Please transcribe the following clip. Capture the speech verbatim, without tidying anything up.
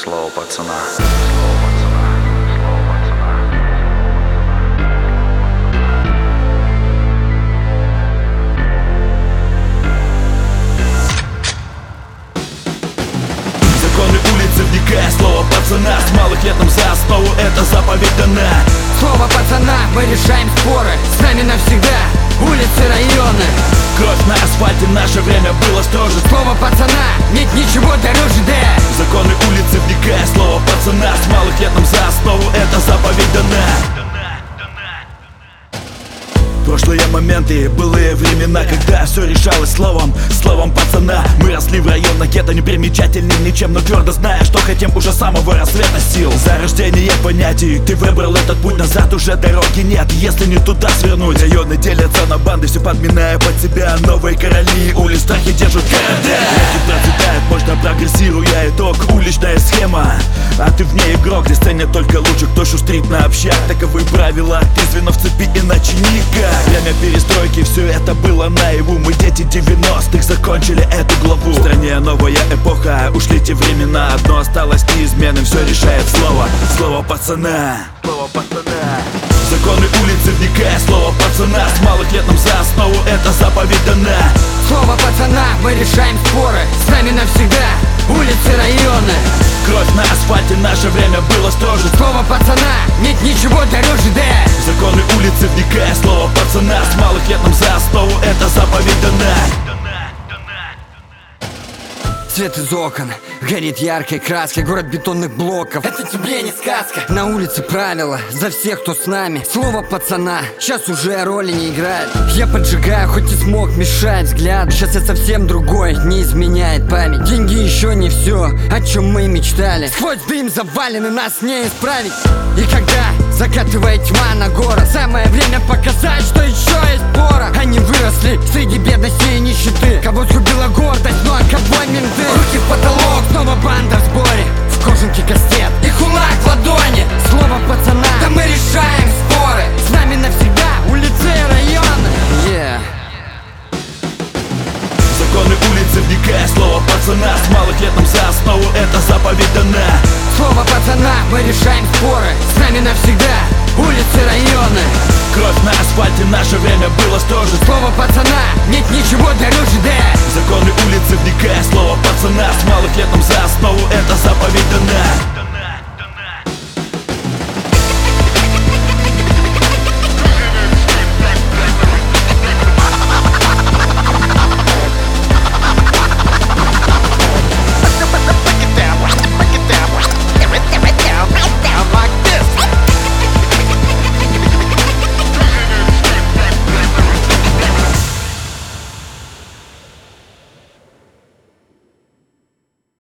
Слово пацана. Законы улицы, вникая, слово пацана. С малых лет нам за основу эта заповедь дана. Слово пацана, мы решаем споры. С нами навсегда улицы, районы. Кровь на асфальте, наше время было строже. Слово пацана, нет ничего дороже, да. Законы улицы, вникая, слово пацана. С малых лет нам за основу эта заповедь дана. Прошлые моменты, былые времена, когда все решалось словом, словом пацана. Мы росли в районах гетто, не примечательны ничем, но твердо зная, что хотим уже с самого рассвета сил. Зарождение понятий, ты выбрал этот путь, назад уже дороги нет, если не туда свернуть. Районы делятся на банды, все подминая под себя. Новые короли улиц страхи держат города. Реки процветают, можно прогрессируя, итог уличная схема. А ты в ней игрок, здесь ценят только лучше, кто шустрит на общак. Таковы правила, ты звено в цепи, иначе никак. Время перестройки, все это было наяву. Мы дети девяностых, закончили эту главу. В стране новая эпоха, ушли те времена. Одно осталось неизменным, все решает слово. Слово пацана. Слово пацана. Законы улицы, вникая, слово пацана. С малых лет нам за основу эта заповедь дана. Слово пацана, мы решаем споры. С нами навсегда улицы, районы. Кровь на асфальте, наше время было строже. Слово пацана, нет ничего дороже, да. Законы улицы, вникая, слово пацана. С малых лет нам за основу эта заповедь дана. Свет из окон, горит яркой краской. Город бетонных блоков, это тебе не сказка. На улице правила, за всех, кто с нами. Слово пацана, сейчас уже роли не играет. Я поджигаю, хоть и смог мешать взгляд. Сейчас я совсем другой, не изменяет память. Деньги еще не все, о чем мы мечтали. Сквозь дым завалены, нас не исправить. И когда закатывает тьма на город, самое время показать, что еще есть пора. Они выросли среди бедности и нищеты. Кого сгубила гордость, ну а кого менты. Руки в потолок, снова банда в сборе. В кожанке кастет и кулак в ладони. Слово пацана, да мы решаем споры. С нами навсегда улицы и районы. Yeah. Законы улицы, вникая, слово пацана. С малых лет нам за основу эта заповедь дана. Слово пацана, мы решаем споры. С нами навсегда улицы, районы. Кровь на асфальте, наше время было строже. Слово пацана, нет ничего дороже, да. Законы улицы, вникая, слово пацана. С малых лет нам за основу эта заповедь дана.